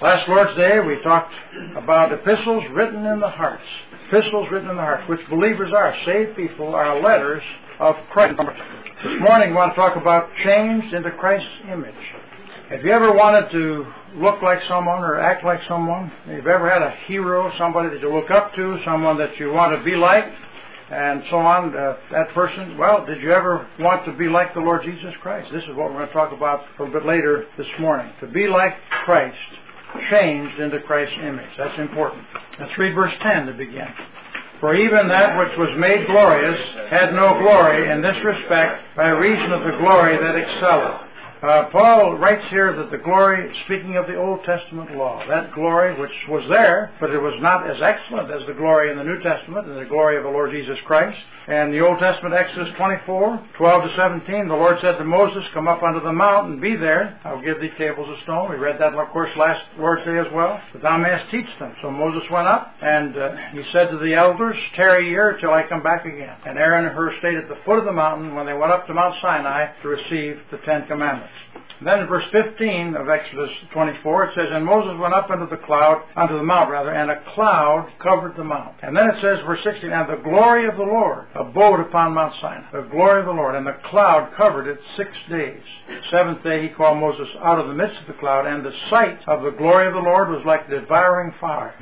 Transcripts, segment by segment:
Last Lord's Day we talked about epistles written in the hearts. Epistles written in the hearts, which believers are. Saved people are letters of Christ. This morning we want to talk about changed into Christ's image. Have you ever wanted to look like someone or act like someone? Have you ever had a hero, somebody that you look up to, someone that you want to be like, and so on, that person? Well, did you ever want to be like the Lord Jesus Christ? This is what we're going to talk about a little bit later this morning. To be like Christ, changed into Christ's image. That's important. Let's read verse 10 to begin. For even that which was made glorious had no glory in this respect by reason of the glory that excelleth. Paul writes here that the glory, speaking of the Old Testament law, that glory which was there, but it was not as excellent as the glory in the New Testament and the glory of the Lord Jesus Christ. And the Old Testament, Exodus 24, 12 to 17, the Lord said to Moses, come up unto the mount and be there. I'll give thee tables of stone. We read that, of course, last Lord's Day as well. But thou mayest teach them. So Moses went up, and he said to the elders, tarry here till I come back again. And Aaron and Hur stayed at the foot of the mountain when they went up to Mount Sinai to receive the Ten Commandments. And then in verse 15 of Exodus 24, it says, and Moses went up unto the mount, and a cloud covered the mount. And then it says, verse 16, and the glory of the Lord abode upon Mount Sinai. The glory of the Lord, and the cloud covered it 6 days. The seventh day he called Moses out of the midst of the cloud, and the sight of the glory of the Lord was like devouring fire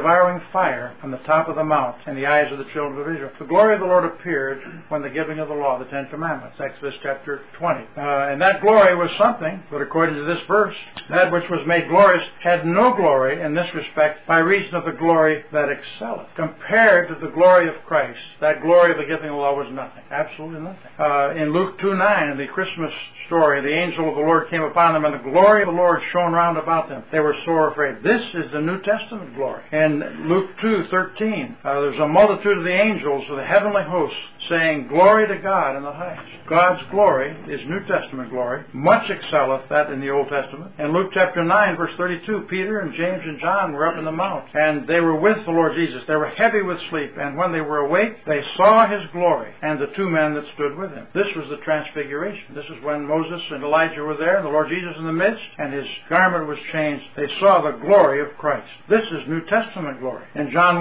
on the top of the mount in the eyes of the children of Israel. The glory of the Lord appeared when the giving of the law, the Ten Commandments, Exodus chapter 20. And that glory was something, but according to this verse, that which was made glorious had no glory in this respect by reason of the glory that excelleth. Compared to the glory of Christ, that glory of the giving of the law was nothing. Absolutely nothing. In Luke 2:9, in the Christmas story, the angel of the Lord came upon them, and the glory of the Lord shone round about them. They were sore afraid. This is the New Testament glory. In Luke 2:13, there's a multitude of the angels of the heavenly hosts saying, glory to God in the highest. God's glory is New Testament glory. Much excelleth that in the Old Testament. In Luke chapter 9, verse 32, Peter and James and John were up in the mount, and they were with the Lord Jesus. They were heavy with sleep, and when they were awake, they saw His glory and the two men that stood with Him. This was the transfiguration. This is when Moses and Elijah were there, and the Lord Jesus in the midst, and His garment was changed. They saw the glory of Christ. This is New Testament glory. In John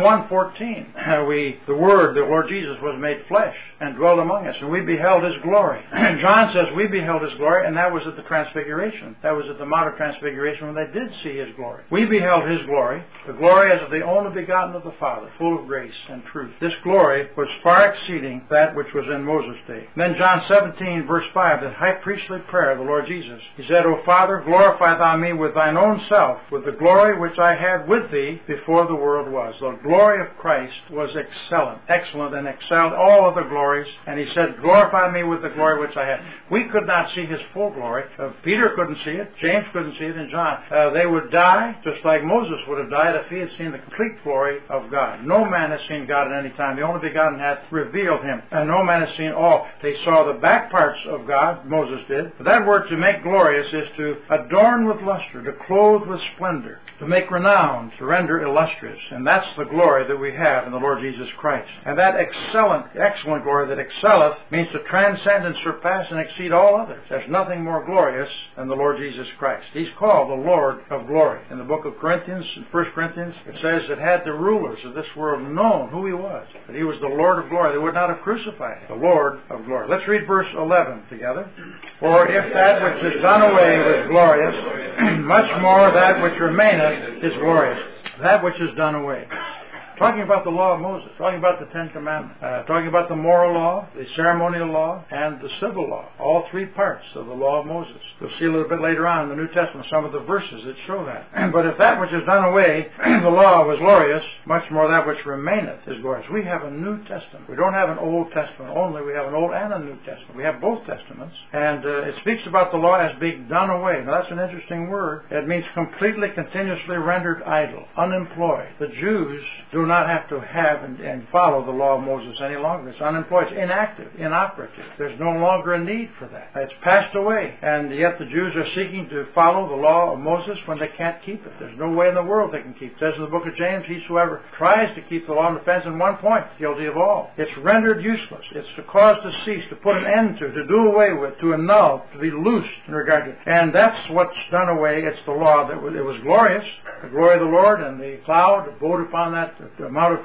1:14, the Word, the Lord Jesus, was made flesh and dwelt among us, and we beheld His glory. And John says we beheld His glory, and that was at the Transfiguration. That was at the Mount of Transfiguration when they did see His glory. We beheld His glory, the glory as of the only begotten of the Father, full of grace and truth. This glory was far exceeding that which was in Moses' day. Then John 17, verse 5, the high priestly prayer of the Lord Jesus. He said, O Father, glorify Thou me with Thine own self, with the glory which I had with Thee before the world was. The glory of Christ was excellent, and excelled all other glories. And He said, glorify me with the glory which I had. We could not see His full glory. Peter couldn't see it. James couldn't see it. And John. They would die just like Moses would have died if he had seen the complete glory of God. No man has seen God at any time. The only begotten hath revealed Him. And no man has seen all. They saw the back parts of God, Moses did. But that word to make glorious is to adorn with luster, to clothe with splendor, to make renowned, to render illustrious. And that's the glory that we have in the Lord Jesus Christ. And that excellent glory that excelleth means to transcend and surpass and exceed all others. There's nothing more glorious than the Lord Jesus Christ. He's called the Lord of glory. In the book of Corinthians, in 1 Corinthians, it says that had the rulers of this world known who He was, that He was the Lord of glory, they would not have crucified Him. The Lord of glory. Let's read verse 11 together. For if that which is done away was glorious, much more that which remaineth is glorious. That which is done away. Talking about the law of Moses, talking about the Ten Commandments, talking about the moral law, the ceremonial law, and the civil law. All three parts of the law of Moses. You'll see a little bit later on in the New Testament some of the verses that show that. But if that which is done away, the law was glorious, much more that which remaineth is glorious. We have a New Testament. We don't have an Old Testament only. We have an Old and a New Testament. We have both Testaments. And it speaks about the law as being done away. Now that's an interesting word. It means completely, continuously rendered idle, unemployed. The Jews do do not have to have and follow the law of Moses any longer. It's unemployed. It's inactive, inoperative. There's no longer a need for that. It's passed away. And yet the Jews are seeking to follow the law of Moses when they can't keep it. There's no way in the world they can keep it. It says in the book of James, whosoever tries to keep the law and offends in one point, guilty of all. It's rendered useless. It's to cause to cease, to put an end to do away with, to annul, to be loosed in regard to it. And that's what's done away. It's the law that it was glorious. The glory of the Lord and the cloud abode upon that Mount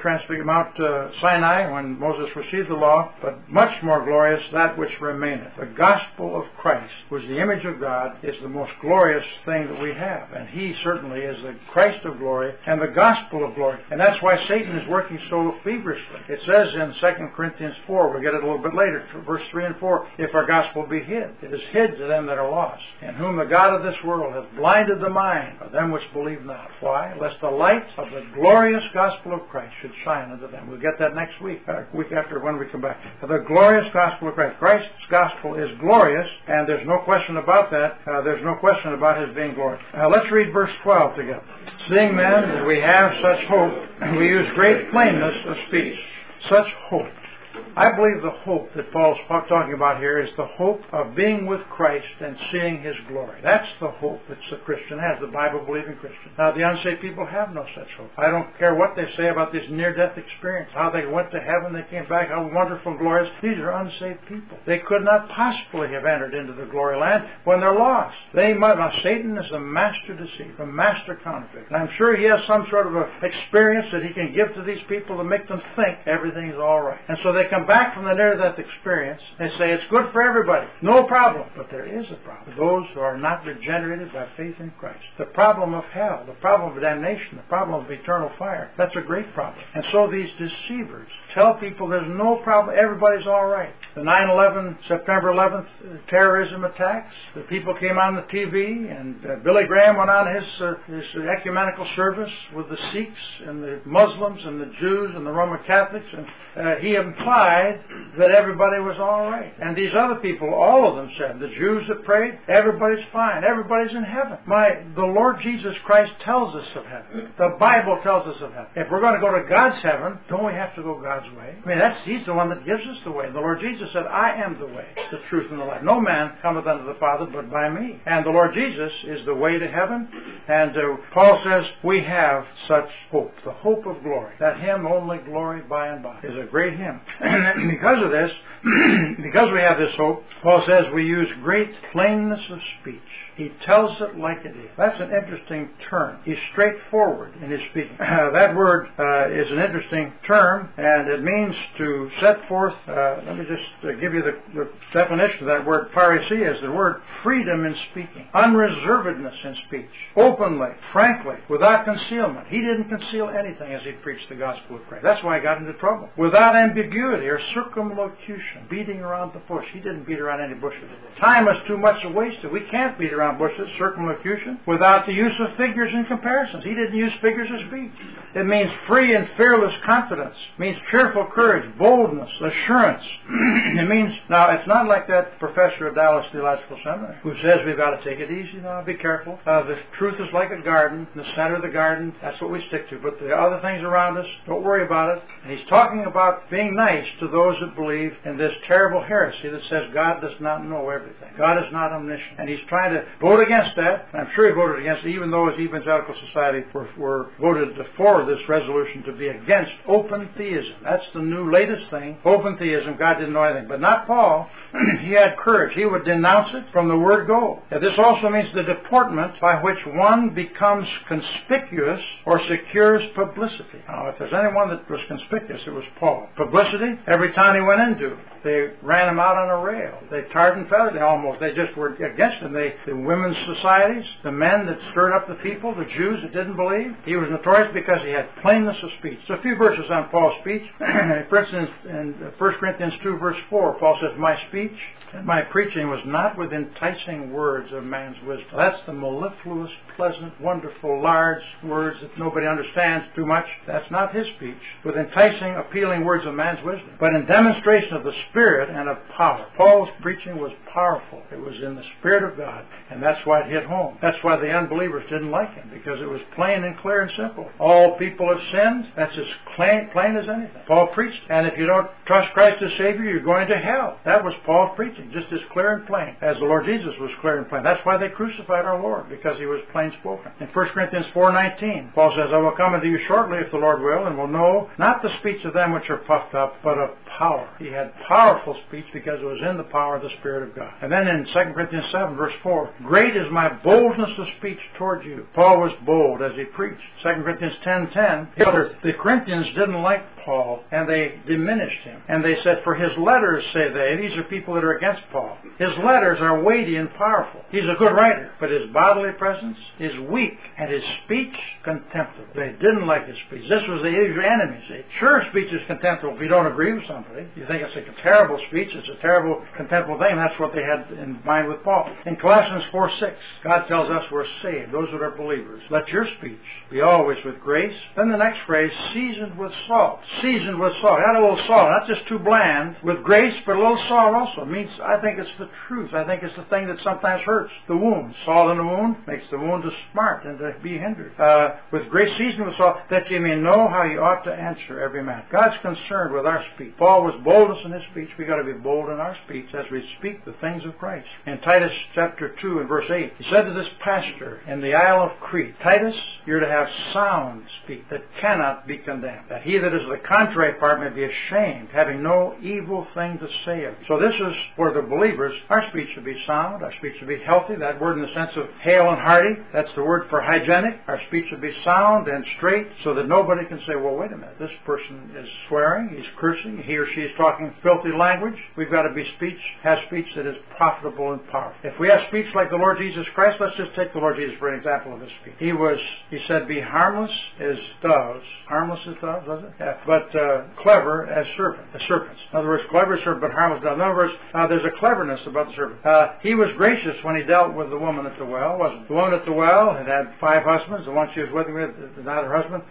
Sinai when Moses received the law, but much more glorious that which remaineth. The gospel of Christ, which is the image of God, is the most glorious thing that we have. And He certainly is the Christ of glory and the gospel of glory. And that's why Satan is working so feverishly. It says in 2 Corinthians 4, we'll get it a little bit later, verse 3 and 4, if our gospel be hid, it is hid to them that are lost, in whom the God of this world hath blinded the mind of them which believe not. Why? Lest the light of the glorious gospel of Christ should shine unto them. We'll get that next week, week after when we come back. The glorious gospel of Christ. Christ's gospel is glorious, and there's no question about that. There's no question about His being glorious. Let's read verse 12 together. Seeing then that we have such hope, we use great plainness of speech. Such hope. I believe the hope that Paul's talking about here is the hope of being with Christ and seeing His glory. That's the hope that the Christian has, the Bible-believing Christian. Now, the unsaved people have no such hope. I don't care what they say about this near-death experience, how they went to heaven, they came back, how wonderful and glorious. These are unsaved people. They could not possibly have entered into the glory land when they're lost. Now, Satan is the master deceiver, the master counterfeit. And I'm sure he has some sort of a experience that he can give to these people to make them think everything's all right. And so they come back from the near-death experience, they say it's good for everybody, no problem. But there is a problem. Those who are not regenerated by faith in Christ. The problem of hell, the problem of damnation, the problem of eternal fire, that's a great problem. And so these deceivers tell people there's no problem, everybody's all right. The 9/11, September 11th terrorism attacks, the people came on the TV, and Billy Graham went on his ecumenical service with the Sikhs and the Muslims and the Jews and the Roman Catholics, and he implied that everybody was all right. And these other people, all of them said, the Jews that prayed, everybody's fine, everybody's in heaven. The Lord Jesus Christ tells us of heaven. The Bible tells us of heaven. If we're going to go to God's heaven, don't we have to go God's way? I mean, He's the one that gives us the way. The Lord Jesus said, I am the way, the truth, and the life. No man cometh unto the Father but by me. And the Lord Jesus is the way to heaven. And Paul says, we have such hope, the hope of glory. That hymn, Only Glory by and by, is a great hymn. And because of this, because we have this hope, Paul says we use great plainness of speech. He tells it like it is. That's an interesting term. He's straightforward in his speaking. That word is an interesting term, and it means to set forth, let me just give you the definition of that word. Parousia is the word freedom in speaking, unreservedness in speech, openly, frankly, without concealment. He didn't conceal anything as he preached the gospel of Christ. That's why he got into trouble. Without ambiguity or circumlocution, beating around the bush. He didn't beat around any bushes. Time is too much wasted. We can't beat around bushes, circumlocution, without the use of figures and comparisons. He didn't use figures of speech. It means free and fearless confidence. It means cheerful courage, boldness, assurance. It means, now it's not like that professor of Dallas Theological Seminary who says we've got to take it easy now, be careful. The truth is like a garden, the center of the garden, that's what we stick to. But the other things around us, don't worry about it. And he's talking about being nice to those that believe in this terrible heresy that says God does not know everything. God is not omniscient. And he's trying to vote against that. And I'm sure he voted against it, even though his Evangelical Society were voted for this resolution to be against open theism. That's the new latest thing. Open theism. God didn't know anything. But not Paul. He had courage. He would denounce it from the word go. Now, this also means the deportment by which one becomes conspicuous or secures publicity. Now, if there's anyone that was conspicuous, it was Paul. Publicity, every town he went into, they ran him out on a rail. They tarred and feathered him almost. They just were against him. The women's societies, the men that stirred up the people, the Jews that didn't believe. He was notorious because he had plainness of speech. So a few verses on Paul's speech. For instance, in 1 Corinthians 2 verse 4, Paul says, my speech and my preaching was not with enticing words of man's wisdom. That's the mellifluous, pleasant, wonderful, large words that nobody understands too much. That's not his speech. With enticing, appealing words of man's wisdom. wisdom, but in demonstration of the Spirit and of power. Paul's preaching was powerful. It was in the Spirit of God, and that's why it hit home. That's why the unbelievers didn't like him, because it was plain and clear and simple. All people have sinned. That's as plain as anything. Paul preached, and if you don't trust Christ as Savior, you're going to hell. That was Paul's preaching, just as clear and plain as the Lord Jesus was clear and plain. That's why they crucified our Lord, because he was plain spoken. In 1 Corinthians 4:19, Paul says, I will come unto you shortly, if the Lord will, and will know not the speech of them which are puffed up, but of power. He had powerful speech because it was in the power of the Spirit of God. And then in 2 Corinthians 7, verse 4, great is my boldness of speech toward you. Paul was bold as he preached. 2 Corinthians 10:10, the Corinthians didn't like Paul, and they diminished him. And they said, for his letters, say they, these are people that are against Paul, his letters are weighty and powerful. He's a good writer, but his bodily presence is weak, and his speech contemptible. They didn't like his speech. This was the enemy. See? Sure, speech is contemptible if you don't agree with somebody. You think it's a terrible speech, it's a terrible, contemptible thing. That's what they had in mind with Paul. In Colossians 4:6, God tells us we're saved, those that are believers. Let your speech be always with grace. Then the next phrase, seasoned with salt. Seasoned with salt. Add a little salt, not just too bland. With grace, but a little salt also. It means, I think it's the truth. I think it's the thing that sometimes hurts the wound. Salt in the wound makes the wound to smart and to be hindered. With grace seasoned with salt, that ye may know how ye ought to answer every man. God's concerned with our speech. Paul was boldest in his speech. We've got to be bold in our speech as we speak the things of Christ. In Titus chapter 2 and verse 8, he said to this pastor in the Isle of Crete, Titus, you're to have sound speech that cannot be condemned, that he that is the contrary part may be ashamed, having no evil thing to say of you. So this is for the believers. Our speech should be sound. Our speech should be healthy. That word in the sense of hale and hearty, that's the word for hygienic. Our speech should be sound and straight so that nobody can say, well, wait a minute, this person is swearing, he's cursing, he or she is talking filthy language. We've got to be have speech that is profitable and powerful. If we have speech like the Lord Jesus Christ, let's just take the Lord Jesus for an example of his speech. He said, be harmless as doves. Harmless as doves, was it? Yeah. But clever as serpents. In other words, clever as serpent, but harmless as doves. In other words, there's a cleverness about the serpent. He was gracious when he dealt with the woman at the well, wasn't he? The woman at the well had 5 husbands. The one she was with not her husband.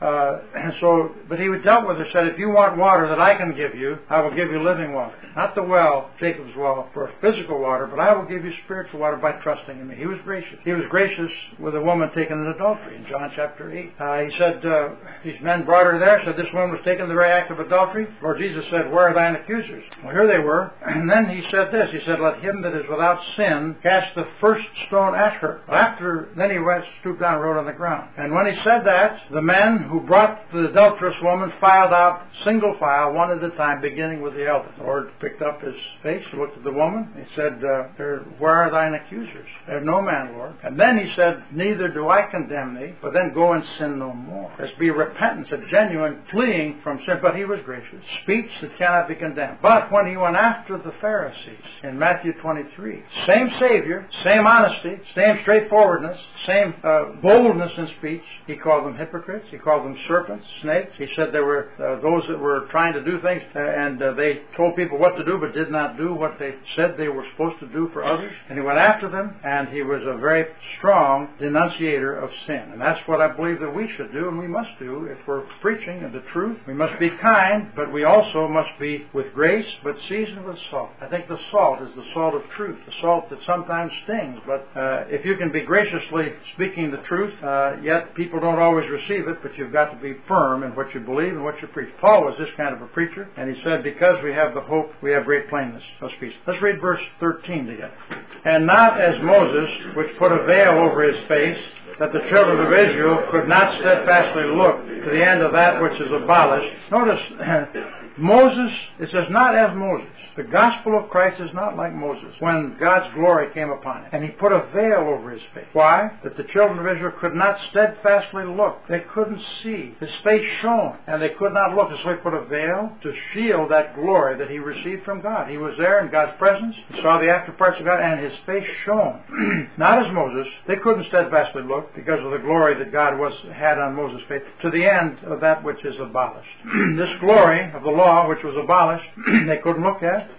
But he dealt with her, said, if you want water that I can give you, I will give you living water. Not the well, Jacob's well, for physical water, but I will give you spiritual water by trusting in me. He was gracious. He was gracious with a woman taken in adultery in John chapter 8. He said, these men brought her there, said this woman was taken in the very act of adultery. Lord Jesus said, where are thine accusers? Well, here they were. And then he said this. He said, let him that is without sin cast the first stone at her. Then he stooped down and wrote on the ground. And when he said that, the men who brought the adulterous woman filed out, single file, one at a time, beginning with the eldest. The Lord picked up his face, looked at the woman. He said, where are thine accusers? There's no man, Lord. And then he said, neither do I condemn thee, but then go and sin no more. There's be repentance, a genuine fleeing from sin. But he was gracious. Speech that cannot be condemned. But when he went after the Pharisees in Matthew 23, same Savior, same honesty, same straightforwardness, same boldness in speech, he called them hypocrites. He called them serpents, snakes. He said there were those that were trying to do things and they told people what to do but did not do what they said they were supposed to do for others. And he went after them, and he was a very strong denunciator of sin. And that's what I believe that we should do and we must do if we're preaching the truth. We must be kind, but we also must be with grace, but seasoned with salt. I think the salt is the salt of truth, the salt that sometimes stings. But if you can be graciously speaking the truth, yet people don't always receive it, but you've got to be firm in what you believe and what you preach. Paul was this kind of a preacher, and he said, because we have the hope, we have great plainness of speech. Let's read verse 13 together. And not as Moses, which put a veil over his face, that the children of Israel could not steadfastly look to the end of that which is abolished. Notice, Moses, it says not as Moses. The gospel of Christ is not like Moses, when God's glory came upon him. And he put a veil over his face. Why? That the children of Israel could not steadfastly look. They couldn't see. His face shone, and they could not look. So he put a veil to shield that glory that he received from God. He was there in God's presence. He saw the after parts of God, and his face shone. Not as Moses. They couldn't steadfastly look because of the glory that God had on Moses' face, to the end of that which is abolished. This glory of the law, which was abolished, they couldn't look at.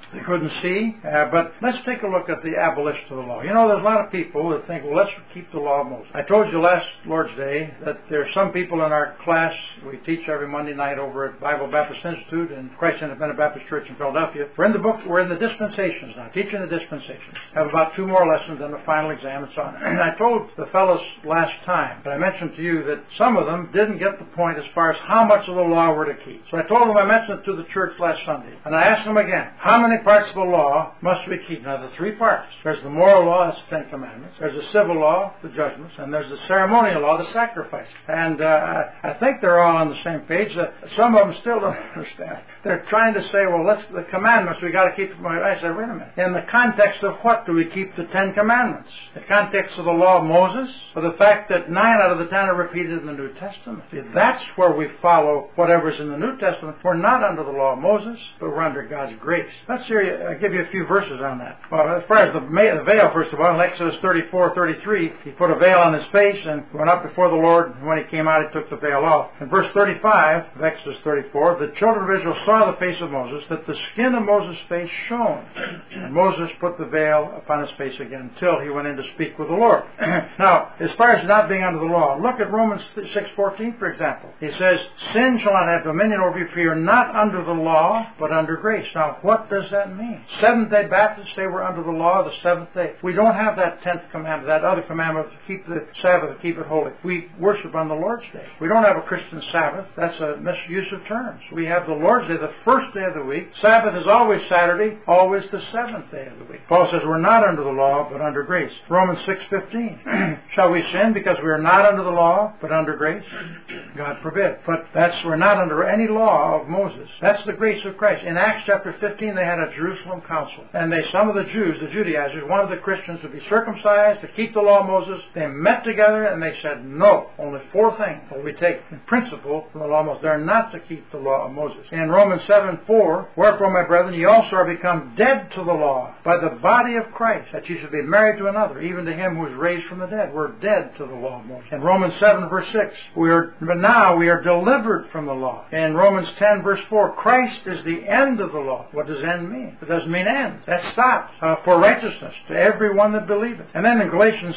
they couldn't see. But let's take a look at the abolition of the law. You know, there's a lot of people that think, well, let's keep the law of Moses. I told you last Lord's Day that there are some people in our class we teach every Monday night over at Bible Baptist Institute and Christ Independent Baptist Church in Philadelphia. We're in the dispensations now, teaching the dispensations. I have about 2 more lessons and the final exam and so on. And I told the fellows last time, but I mentioned to you that some of them didn't get the point as far as how much of the law we're to keep. So I told them, I mentioned it to the church last Sunday. And I asked them again, how many parts of the law must we keep? Now, the 3 parts. There's the moral law, that's the 10 Commandments. There's the civil law, the judgments. And there's the ceremonial law, the sacrifice. And I think they're all on the same page. Some of them still don't understand. They're trying to say, well, the commandments, we got to keep them. I said, wait a minute. In the context of what do we keep the 10 Commandments? The context of the law of Moses, or the fact that 9 out of the 10 are repeated in the New Testament? See, that's where we follow whatever's in the New Testament. We're not under the law of Moses, but we're under God's grace. Let's give you a few verses on that. Well, as far as the veil, first of all, in Exodus 34:33, he put a veil on his face and went up before the Lord. And when he came out, he took the veil off. In verse 35 of Exodus 34, the children of Israel saw the face of Moses, that the skin of Moses' face shone. And Moses put the veil upon his face again until he went in to speak with the Lord. Now, as far as not being under the law, look at Romans 6:14, for example. He says, sin shall not have dominion over you, for you are not under the law, but under grace. Now, what does that mean? Seventh-day Baptists say we're under the law of the seventh day. We don't have that 10th commandment, that other commandment to keep the Sabbath, to keep it holy. We worship on the Lord's Day. We don't have a Christian Sabbath. That's a misuse of terms. We have the Lord's Day, the first day of the week. Sabbath is always Saturday, always the seventh day of the week. Paul says we're not under the law, but under grace. Romans 6:15. Shall we sin because we are not under the law, but under grace? God forbid. But we're not under any law of Moses. That's the grace of Christ. In Acts chapter 15, they had a Jerusalem council. And some of the Jews, the Judaizers, wanted the Christians to be circumcised, to keep the law of Moses. They met together and they said, no, only 4 things will we take in principle from the law of Moses. They're not to keep the law of Moses. In Romans 7:4, wherefore, my brethren, ye also are become dead to the law by the body of Christ, that ye should be married to another, even to him who is raised from the dead. We're dead to the law of Moses. In Romans 7 verse 6, but now we are delivered from the law. In Romans 10 verse 4, Christ is the end of the law. What does end mean? It doesn't mean end. That stops for righteousness to everyone that believeth. And then in Galatians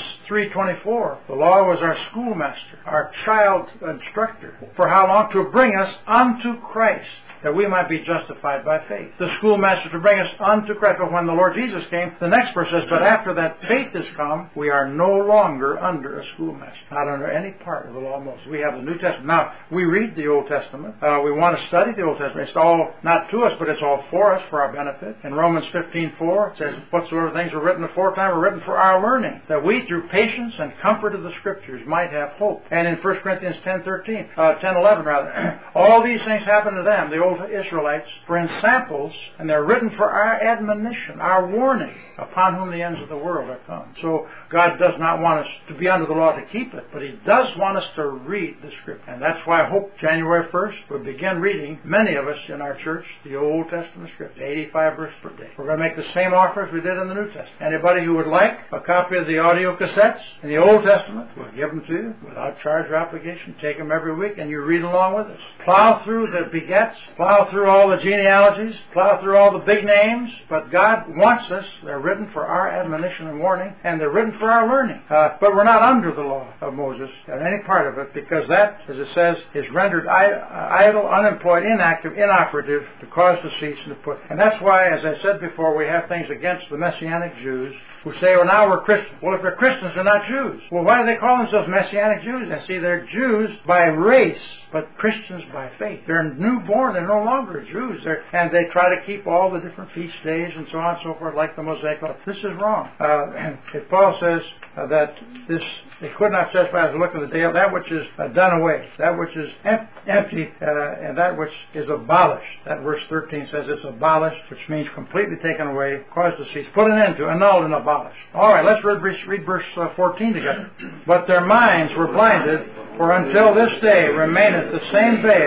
3:24, the law was our schoolmaster, our child instructor. For how long? To bring us unto Christ, that we might be justified by faith. The schoolmaster to bring us unto Christ. But when the Lord Jesus came, the next verse says, but after that faith has come, we are no longer under a schoolmaster. Not under any part of the law of Moses. We have the New Testament. Now, we read the Old Testament. We want to study the Old Testament. It's all not to us, but it's all for us, for our benefit. In Romans 15:4, it says, whatsoever things were written aforetime were written for our learning, that we through patience and comfort of the Scriptures might have hope. And in 1 Corinthians 10:11, all these things happened to them, the Old Israelites, for in samples, and they're written for our admonition, our warning, upon whom the ends of the world are come. So God does not want us to be under the law to keep it, but He does want us to read the Scripture. And that's why I hope January 1st we'll begin reading, many of us in our church, the Old Testament Scripture, 85 verses per day. We're going to make the same offer as we did in the New Testament. Anybody who would like a copy of the audio cassettes in the Old Testament, we'll give them to you without charge or obligation. Take them every week and you read along with us. Plow through the begets, plow through all the genealogies, plow through all the big names, but God wants us. They're written for our admonition and warning, and they're written for our learning. But we're not under the law of Moses in any part of it, because that, as it says, is rendered idle, unemployed, inactive, inoperative, to cause to cease and to put. And that's why, as I said before, we have things against the Messianic Jews who say, well, now we're Christians. Well, if they're Christians, they're not Jews. Well, why do they call themselves Messianic Jews? And see, they're Jews by race, but Christians by faith. They're newborn. They're no longer Jews. And they try to keep all the different feast days and so on and so forth, like the Mosaic law. This is wrong. And Paul says that they could not satisfy the look of the day, that which is done away, that which is empty, and that which is abolished. That verse 13 says it's abolished, which means completely taken away, caused to cease, put an end to, annulled and abolished. All right, let's read verse 14 together. But their minds were blinded, for until this day remaineth the same veil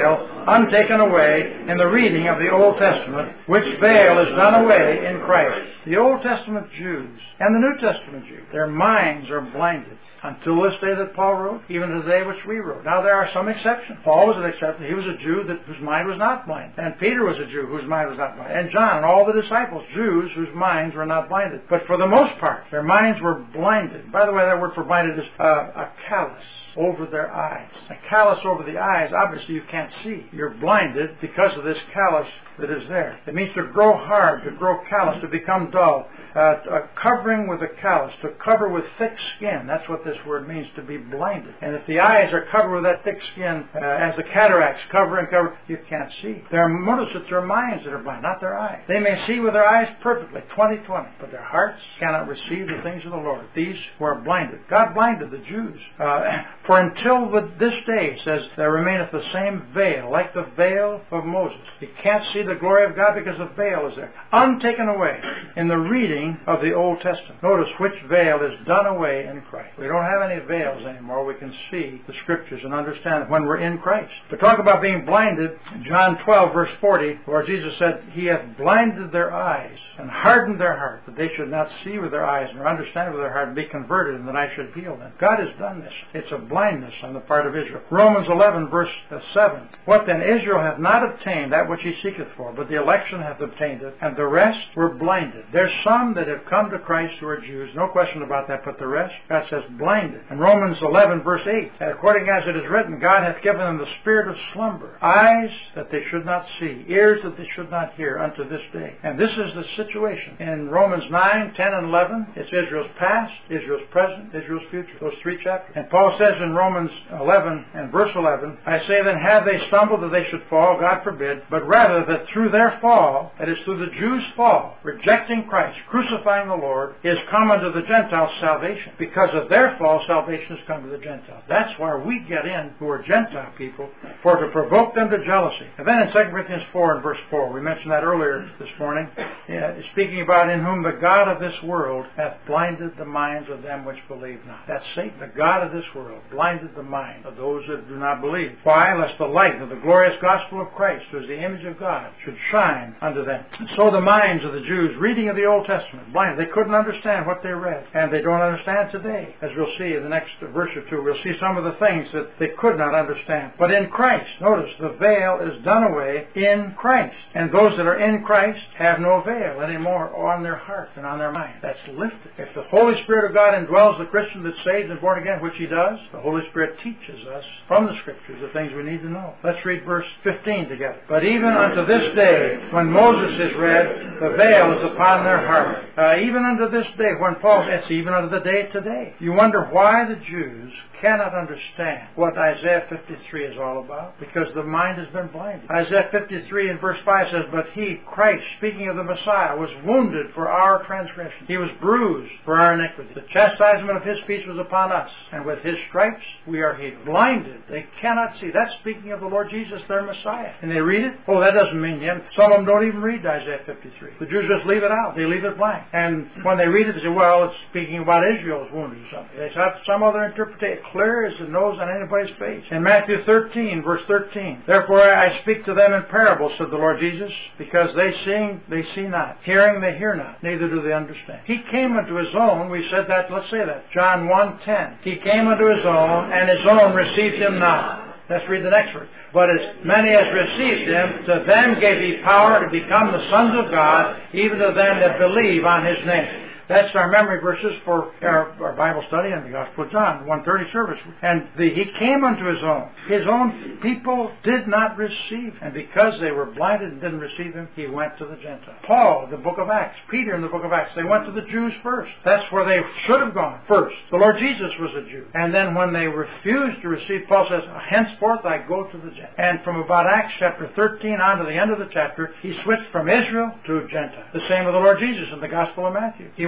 untaken away in the reading of the Old Testament, which veil is done away in Christ. The Old Testament Jews and the New Testament Jews, their minds are blinded until this day that Paul wrote, even to the day which we wrote. Now there are some exceptions. Paul was an exception. He was a Jew whose mind was not blind. And Peter was a Jew whose mind was not blind. And John and all the disciples, Jews whose minds were not blinded. But for the most part, their minds were blinded. By the way, that word for blinded is a callus over their eyes. A callus over the eyes, obviously you can't see. You're blinded because of this callus that is there. It means to grow hard, to grow callous, to become dull. Covering with a callus, to cover with thick skin. That's what this word means, to be blinded. And if the eyes are covered with that thick skin, as the cataracts cover and cover, you can't see. Notice it's their minds that are blind, not their eyes. They may see with their eyes perfectly, 20/20, but their hearts cannot receive the things of the Lord. These who are blinded. God blinded the Jews. For until this day, it says, there remaineth the same veil, like the veil of Moses. You can't see the glory of God because the veil is there. Untaken away in the reading of the Old Testament. Notice which veil is done away in Christ. We don't have any veils anymore. We can see the Scriptures and understand it when we're in Christ. To talk about being blinded, John 12, verse 40, where Jesus said, He hath blinded their eyes and hardened their heart, that they should not see with their eyes nor understand with their heart and be converted, and that I should heal them. God has done this. It's a blindness on the part of Israel. Romans 11, verse 7. What then? Israel hath not obtained that which he seeketh for, but the election hath obtained it, and the rest were blinded. There's some that have come to Christ who are Jews, no question about that, but the rest, God says, blinded. In Romans 11, verse 8, according as it is written, God hath given them the spirit of slumber, eyes that they should not see, ears that they should not hear unto this day. And this is the situation. In Romans 9, 10, and 11, it's Israel's past, Israel's present, Israel's future. Those three chapters. And Paul says in Romans 11 and verse 11, I say then, have they stumbled that they should fall? God forbid. But rather that through their fall, that is through the Jews' fall, rejecting Christ, crucifying the Lord, is come unto the Gentiles salvation. Because of their fall, salvation has come to the Gentiles. That's why we get in, who are Gentile people, for to provoke them to jealousy. And then in 2 Corinthians 4 and verse 4, we mentioned that earlier this morning, speaking about in whom the God of this world hath blinded the minds of them which believe not. That's Satan, the God of this world, blinded the mind of those that do not believe. Why? Lest the light of the glorious gospel of Christ, who is the image of God, should shine unto them. And so the minds of the Jews, reading of the Old Testament, blinded. They couldn't understand what they read. And they don't understand today. As we'll see in the next verse or two, we'll see some of the things that they could not understand. But in Christ, notice, the veil is done away in Christ. And those that are in Christ have no veil anymore on their heart and on their mind. That's lifted. If the Holy Spirit of God indwells the Christian that's saved and born again, which He does, the Holy Spirit teaches us from the Scriptures the things we need to know. Let's read verse 15 together. But even unto this day, when Moses is read, the veil is upon their heart. Even unto this day, when Paul says, it's even unto the day today. You wonder why the Jews cannot understand what Isaiah 53 is all about, because the mind has been blinded. Isaiah 53 in verse 5 says, but He, Christ, speaking of the Messiah, was wounded for our transgression. He was bruised for our iniquity. The chastisement of His peace was upon us, and with His stripes we are healed. Blinded. They cannot see. That's speaking of the Lord Jesus, their Messiah. And they read it. Oh, that doesn't mean Him. Some of them don't even read Isaiah 53. The Jews just leave it out. They leave it blank. And when they read it, they say, well, it's speaking about Israel's wounded or something. They have some other interpretation, clear as the nose on anybody's face. In Matthew 13, verse 13, therefore I speak to them in parables, said the Lord Jesus, because they see not. Hearing, they hear not. Neither do they understand. He came unto His own. We said that. Let's say that. John 1:10. He came unto His own, and His own received Him not. Let's read the next verse. But as many as received Him, to them gave He power to become the sons of God, even to them that believe on His name. That's our memory verses for our Bible study and the Gospel of John, 1:30 service. And He came unto His own. His own people did not receive Him. And because they were blinded and didn't receive Him, He went to the Gentiles. Paul, the book of Acts, Peter in the book of Acts, they went to the Jews first. That's where they should have gone first. The Lord Jesus was a Jew. And then when they refused to receive, Paul says, henceforth I go to the Gentiles. And from about Acts chapter 13 on to the end of the chapter, he switched from Israel to Gentile. The same with the Lord Jesus in the Gospel of Matthew. He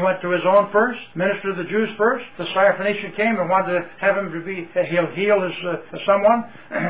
went to his own first, ministered to the Jews first. The Syrophoenician came and wanted to have him to be heal as someone.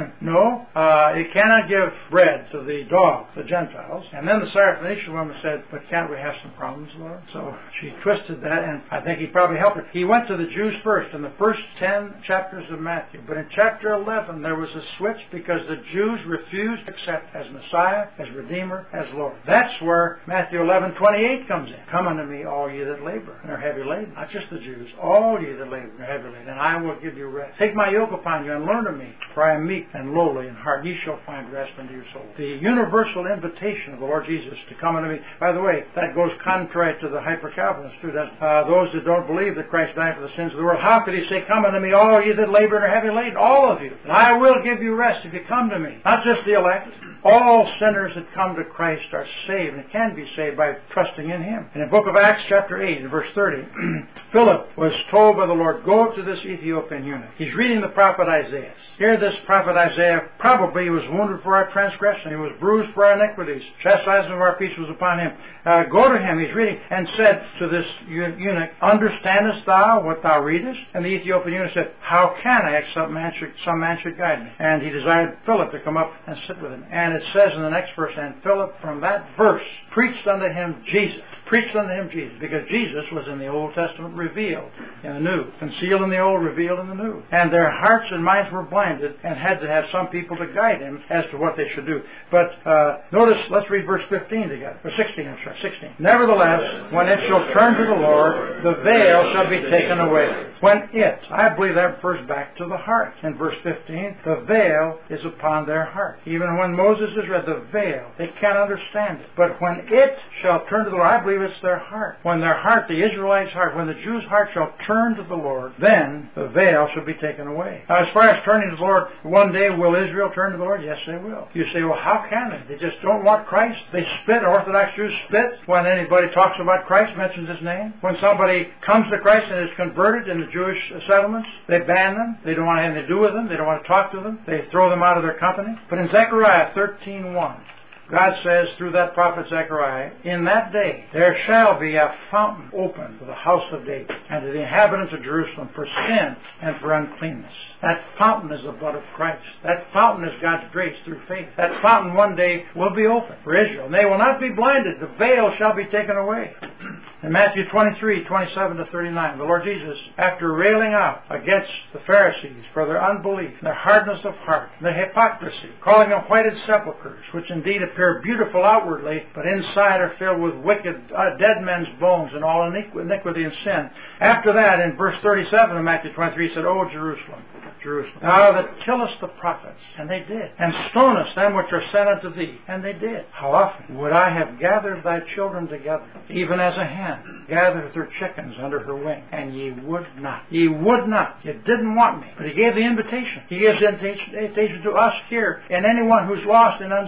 No, he cannot give bread to the dog, the Gentiles. And then the Syrophoenician woman said, but can't we have some problems, Lord? So she twisted that, and I think he probably helped her. He went to the Jews first in the first 10 chapters of Matthew. But in chapter 11, there was a switch because the Jews refused to accept as Messiah, as Redeemer, as Lord. That's where Matthew 11:28 comes in. Come unto me, all ye that labor and are heavy laden. Not just the Jews, all ye that labor and are heavy laden, and I will give you rest. Take my yoke upon you and learn of me, for I am meek and lowly in heart. Ye shall find rest unto your soul. The universal invitation of the Lord Jesus to come unto me. By the way, that goes contrary to the hyper-Calvinists too. Those that don't believe that Christ died for the sins of the world. How could he say, come unto me, all ye that labor and are heavy laden? All of you. And I will give you rest if you come to me. Not just the elect. All sinners that come to Christ are saved and can be saved by trusting in Him. In the book of Acts chapter 8 and verse 30, Philip was told by the Lord, go to this Ethiopian eunuch. He's reading the prophet Isaiah. Here this prophet Isaiah probably was wounded for our transgression. He was bruised for our iniquities. Chastisement of our peace was upon him. Go to him, he's reading, and said to this eunuch, understandest thou what thou readest? And the Ethiopian eunuch said, how can I, except some man should guide me? And he desired Philip to come up and sit with him. And it says in the next verse, and Philip from that verse preached unto him Jesus. Preached unto him Jesus. Because Jesus was in the Old Testament revealed in the New. Concealed in the Old, revealed in the New. And their hearts and minds were blinded and had to have some people to guide him as to what they should do. But notice, let's read verse 15 together. Or 16, I'm sorry, 16. Nevertheless, when it shall turn to the Lord, the veil shall be taken away. When it, I believe that refers back to the heart. In verse 15, the veil is upon their heart. Even when Moses is read, the veil, they can't understand it. But when it shall turn to the Lord, I believe it's their heart. When their heart, the Israelites' heart, when the Jews' heart shall turn to the Lord, then the veil shall be taken away. Now, as far as turning to the Lord, one day will Israel turn to the Lord? Yes, they will. You say, well, how can they? They just don't want Christ. They spit. Orthodox Jews spit when anybody talks about Christ, mentions His name. When somebody comes to Christ and is converted in the Jewish settlements, they ban them. They don't want to have anything to do with them. They don't want to talk to them. They throw them out of their company. But in Zechariah 13:1, God says through that prophet Zechariah, in that day there shall be a fountain open to the house of David and to the inhabitants of Jerusalem for sin and for uncleanness. That fountain is the blood of Christ. That fountain is God's grace through faith. That fountain one day will be open for Israel. And they will not be blinded. The veil shall be taken away. In Matthew 23:27-39, the Lord Jesus, after railing out against the Pharisees for their unbelief, their hardness of heart, their hypocrisy, calling them whited sepulchres, which indeed appear beautiful outwardly, but inside are filled with wicked, dead men's bones and all iniquity and sin. After that, in verse 37 of Matthew 23, he said, O Jerusalem, Jerusalem, thou that killest the prophets, and they did, and stonest them which are sent unto thee, and they did. How often would I have gathered thy children together, even as a hen gathereth her chickens under her wing, and ye would not. Ye would not. You didn't want me. But He gave the invitation. He gives the invitation to us here, and anyone who's lost in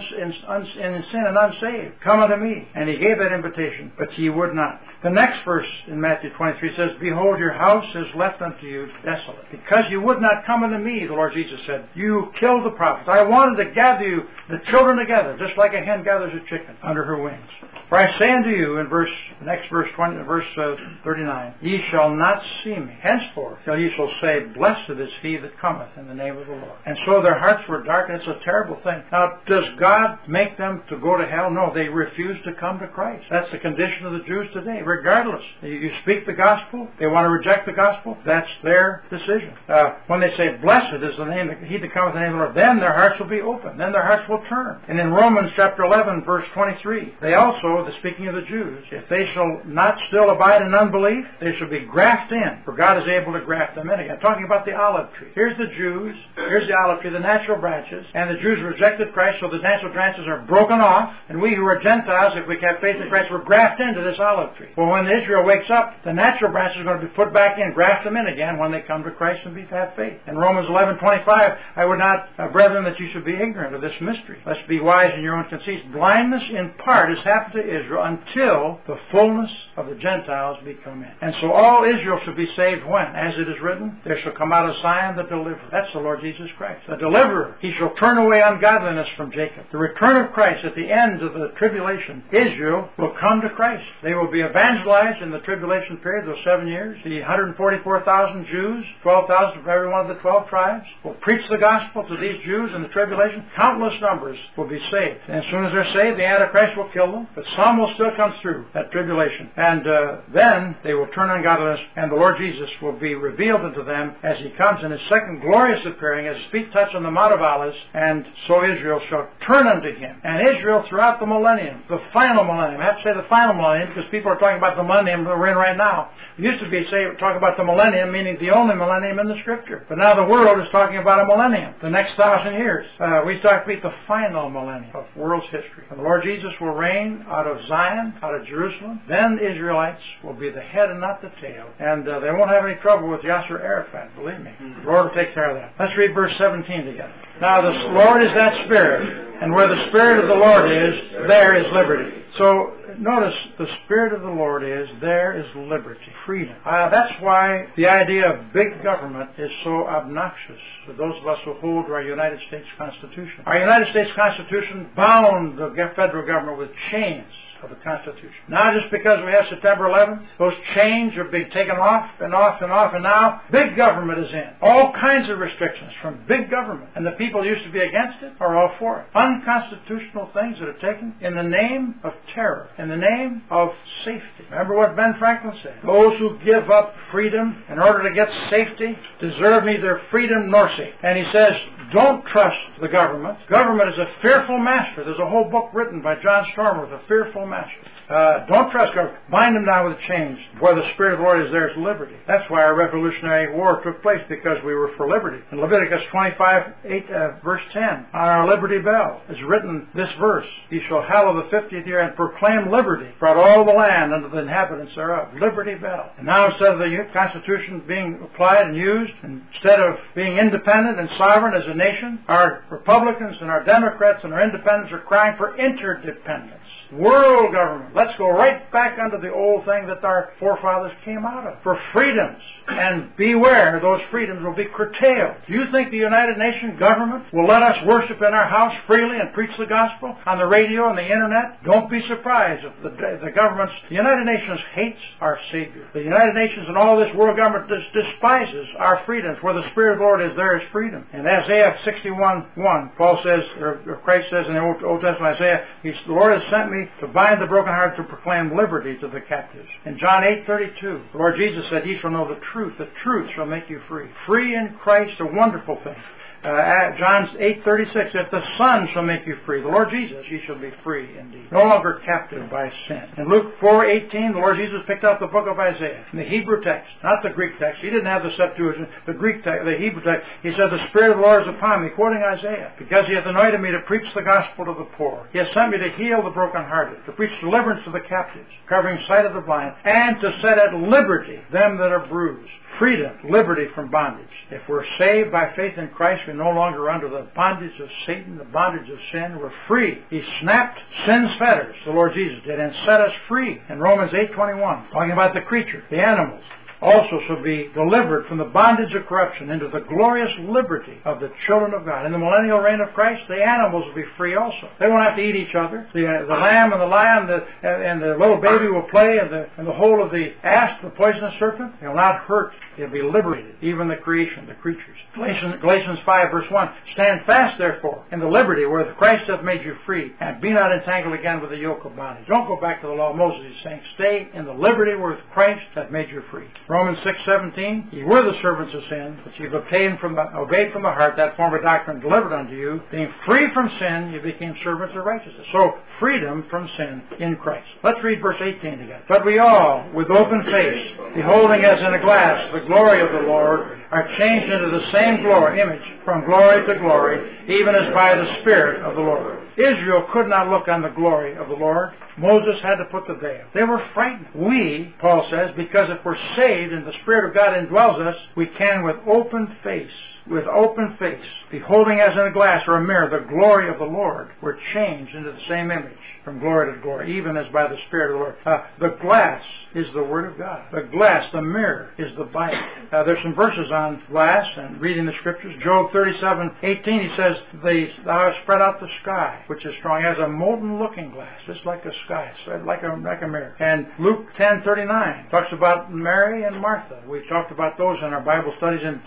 sin and unsaved. Come unto me. And He gave that invitation, but ye would not. The next verse in Matthew 23 says, behold, your house is left unto you desolate. Because you would not come unto me, the Lord Jesus said, you killed the prophets. I wanted to gather you, the children together, just like a hen gathers a chicken under her wings. For I say unto you, in verse 39, ye shall not see me henceforth till ye shall say, blessed is he that cometh in the name of the Lord. And so their hearts were darkened. It's a terrible thing. Now, does God make them to go to hell? No, they refuse to come to Christ. That's the condition of the Jews today, regardless. You speak the gospel, they want to reject the gospel, that's their decision. When they say, blessed is the name, he that cometh in the name of the Lord, then their hearts will be open, then their hearts will turn. And in Romans chapter 11, verse 23, they also, speaking of the Jews, if they shall not still abide in unbelief, they shall be grafted in, for God is able to graft them in again. Talking about the olive tree. Here's the Jews, here's the olive tree, the natural branches, and the Jews rejected Christ, so the natural branches are broken off, and we who are Gentiles, if we have faith in Christ, we're grafted into this olive tree. Well, when Israel wakes up, the natural branches are going to be put back in, graft them in again when they come to Christ and have faith. In Romans 11:25, I would not, brethren, that you should be ignorant of this mystery, lest be wise in your own conceits. Blindness in part has happened to Israel until the fullness of the Gentiles be come in. And so all Israel shall be saved when? As it is written, there shall come out of Zion the deliverer. That's the Lord Jesus Christ. The deliverer. He shall turn away ungodliness from Jacob. The return of Christ at the end of the tribulation, Israel will come to Christ. They will be evangelized in the tribulation period, those 7 years. The 144,000 Jews, 12,000 from every one of the 12 tribes, will preach the gospel to these Jews in the tribulation. Countless numbers will be saved. And as soon as they're saved, the Antichrist will kill them. But some will still come through that tribulation. And then they will turn ungodliness, and the Lord Jesus will be revealed unto them as He comes in His second glorious appearing, as His feet touch on the Mount of Olives, and so Israel shall turn unto Him. And Israel throughout the millennium, the final millennium. I have to say the final millennium because people are talking about the millennium that we're in right now. It used to be talk about the millennium, meaning the only millennium in the Scripture. But now the world is talking about a millennium, the next 1,000 years. We start to meet the final millennium of world's history. And the Lord Jesus will reign out of Zion, out of Jerusalem. Then the Israelites will be the head and not the tail. And they won't have any trouble with Yasser Arafat, believe me. The Lord will take care of that. Let's read verse 17 together. Now the Lord is that Spirit, and where the Spirit of the Lord is, there is liberty. So notice, the Spirit of the Lord is, there is liberty, freedom. That's why the idea of big government is so obnoxious to those of us who hold to our United States Constitution. Our United States Constitution bound the federal government with chains of the Constitution. Now, just because we have September 11th, those chains are being taken off and off and off, and now big government is in. All kinds of restrictions from big government. And the people who used to be against it are all for it. Unconstitutional things that are taken in the name of terror, in the name of safety. Remember what Ben Franklin said? Those who give up freedom in order to get safety deserve neither freedom nor safety. And he says, don't trust the government. Government is a fearful master. There's a whole book written by John Stormer with a fearful master. Don't trust government. Bind them down with chains. Where the Spirit of the Lord is, there's liberty. That's why our Revolutionary War took place, because we were for liberty. In Leviticus 25, verse 10, on our liberty bell is written this verse, Ye shall hallow the 50th year and proclaim liberty throughout all the land unto the inhabitants thereof. Liberty bell. And now instead of the Constitution being applied and used, instead of being independent and sovereign as a nation, our Republicans and our Democrats and our independents are crying for interdependence. World government. Let's go right back under the old thing that our forefathers came out of. For freedoms. And beware, those freedoms will be curtailed. Do you think the United Nations government will let us worship in our house freely and preach the gospel on the radio and the internet? Don't be surprised if the governments, the United Nations hates our Savior. The United Nations and all this world government despises our freedoms. Where the Spirit of the Lord is, there is freedom. In Isaiah 61:1, Paul says, or Christ says in the Old Testament Isaiah, the Lord has sent me to bind the brokenhearted, to proclaim liberty to the captives. In John 8:32, the Lord Jesus said, Ye shall know the truth shall make you free. Free in Christ, a wonderful thing. John 8:36, if the Son shall make you free, the Lord Jesus, ye shall be free indeed. No longer captive by sin. In Luke 4:18, the Lord Jesus picked up the book of Isaiah, in the Hebrew text, not the Greek text. He didn't have the Septuagint, the Greek text, the Hebrew text. He said, the Spirit of the Lord is upon me, quoting Isaiah, because He hath anointed me to preach the gospel to the poor. He has sent me to heal the brokenhearted, to preach deliverance to the captives, covering sight of the blind, and to set at liberty them that are bruised. Freedom, liberty from bondage. If we're saved by faith in Christ, we're no longer under the bondage of Satan, the bondage of sin. We're free. He snapped sin's fetters, the Lord Jesus did, and set us free. In Romans 8:21, talking about the creature, the animals, also shall be delivered from the bondage of corruption into the glorious liberty of the children of God. In the millennial reign of Christ, the animals will be free also. They won't have to eat each other. The lamb and the lion and the little baby will play, and the whole of the asp, the poisonous serpent, they will not hurt. They'll be liberated, even the creation, the creatures. Galatians 5 verse 1, stand fast therefore in the liberty wherewith Christ hath made you free, and be not entangled again with the yoke of bondage. Don't go back to the law of Moses. He's saying stay in the liberty wherewith Christ hath made you free. Romans 6:17, ye were the servants of sin, but you've obeyed from the heart that form of doctrine delivered unto you. Being free from sin, you became servants of righteousness. So, freedom from sin in Christ. Let's read verse 18 together. But we all, with open face, beholding as in a glass the glory of the Lord, are changed into the same image, from glory to glory, even as by the Spirit of the Lord. Israel could not look on the glory of the Lord. Moses had to put the veil. They were frightened. We, Paul says, because if we're saved and the Spirit of God indwells us, we can with open face with open face, beholding as in a glass or a mirror the glory of the Lord, we're changed into the same image from glory to glory, even as by the Spirit of the Lord. The glass is the Word of God. The glass, the mirror, is the Bible. There's some verses on glass and reading the Scriptures. Job 37:18, he says, Thou hast spread out the sky, which is strong, as a molten looking glass, just like the sky, like a mirror. And Luke 10:39 talks about Mary and Martha. We talked about those in our Bible studies in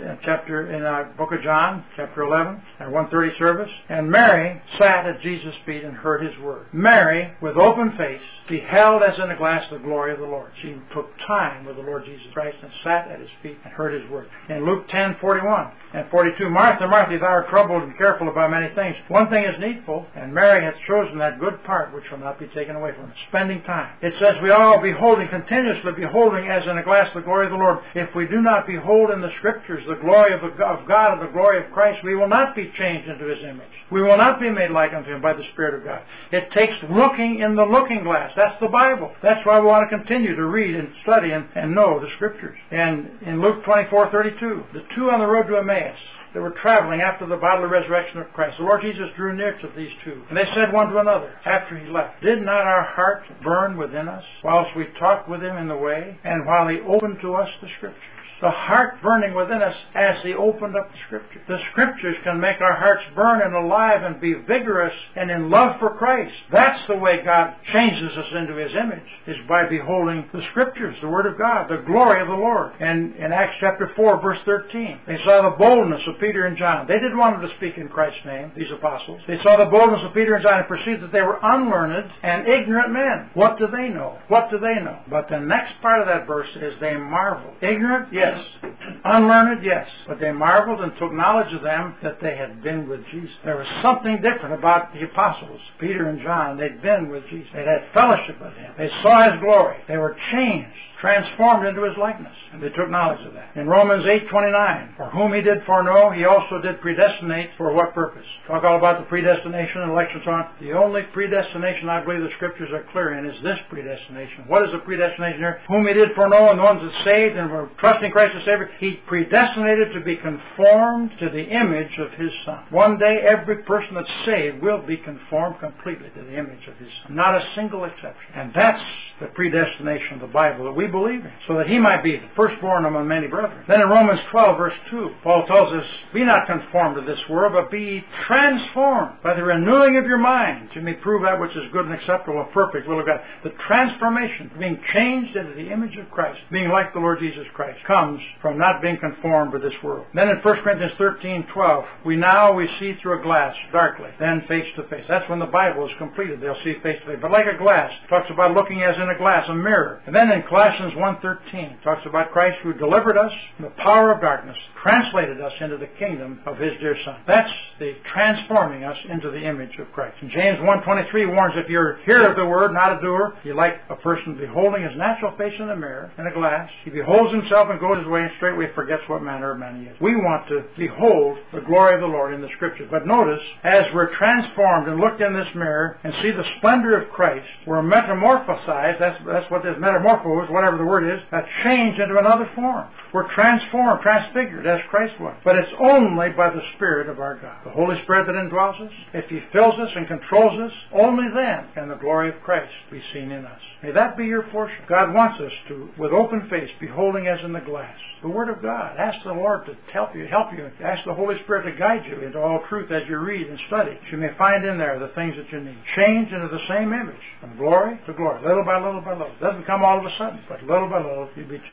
our book of John, chapter 11, our 1:30 service. And Mary sat at Jesus' feet and heard His word. Mary, with open face, beheld as in a glass the glory of the Lord. She took time with the Lord Jesus Christ and sat at His feet and heard His word. In Luke 10:41 and 42, Martha, Martha, thou art troubled and careful about many things. One thing is needful, and Mary hath chosen that good part which shall not be taken away from her. Spending time. It says we all continuously beholding as in a glass the glory of the Lord. If we do not behold in the Scriptures the glory of God and the glory of Christ, we will not be changed into His image. We will not be made like unto Him by the Spirit of God. It takes looking in the looking glass. That's the Bible. That's why we want to continue to read and study and know the Scriptures. And in Luke 24:32, the two on the road to Emmaus, they were traveling after the bodily resurrection of Christ. The Lord Jesus drew near to these two, and they said one to another after He left, Did not our heart burn within us whilst we talked with Him in the way, and while He opened to us the Scriptures? The heart burning within us as He opened up the Scriptures. The Scriptures can make our hearts burn and alive and be vigorous and in love for Christ. That's the way God changes us into His image, is by beholding the Scriptures, the Word of God, the glory of the Lord. And in Acts chapter 4, verse 13, they saw the boldness of Peter and John. They didn't want them to speak in Christ's name, these apostles. They saw the boldness of Peter and John and perceived that they were unlearned and ignorant men. What do they know? What do they know? But the next part of that verse is they marveled. Ignorant? Yes. Unlearned? Yes. But they marveled and took knowledge of them that they had been with Jesus. There was something different about the apostles, Peter and John. They'd been with Jesus. They'd had fellowship with Him. They saw His glory. They were changed, transformed into His likeness. And they took knowledge of that. In Romans 8:29, for whom He did foreknow, He also did predestinate for what purpose? Talk all about the predestination and election and so on. The only predestination I believe the Scriptures are clear in is this predestination. What is the predestination here? Whom He did foreknow, and the ones that saved and were trusting Christ as Savior, He predestinated to be conformed to the image of His Son. One day every person that's saved will be conformed completely to the image of His Son. Not a single exception. And that's the predestination of the Bible that we believe in, so that He might be the firstborn among many brethren. Then in Romans 12, verse 2, Paul tells us, Be not conformed to this world, but be ye transformed by the renewing of your mind, that you may prove that which is good and acceptable and perfect will of God. The transformation, being changed into the image of Christ, being like the Lord Jesus Christ, comes from not being conformed with this world. Then in 1 Corinthians 13:12, we see through a glass, darkly, then face to face. That's when the Bible is completed. They'll see face to face. But like a glass, talks about looking as in a glass, a mirror. And then in Colossians 1:13, talks about Christ who delivered us from the power of darkness, translated us into the kingdom of His dear Son. That's the transforming us into the image of Christ. And James 1:23 warns, if you're a hearer of the word, not a doer, you're like a person beholding his natural face in a mirror, in a glass. He beholds himself and goes his way, and straightway forgets what manner of man he is. We want to behold the glory of the Lord in the Scriptures. But notice, as we're transformed and looked in this mirror and see the splendor of Christ, we're metamorphosized, that's what this metamorphose, whatever the word is, changed into another form. We're transformed, transfigured as Christ was. But it's only by the Spirit of our God. The Holy Spirit that indwells us, if He fills us and controls us, only then can the glory of Christ be seen in us. May that be your portion. God wants us to, with open face, beholding as in the glass, the Word of God. Ask the Lord to help you. Ask the Holy Spirit to guide you into all truth as you read and study. You may find in there the things that you need. Change into the same image, from glory to glory, little by little by little. It doesn't come all of a sudden, but little by little you be changed.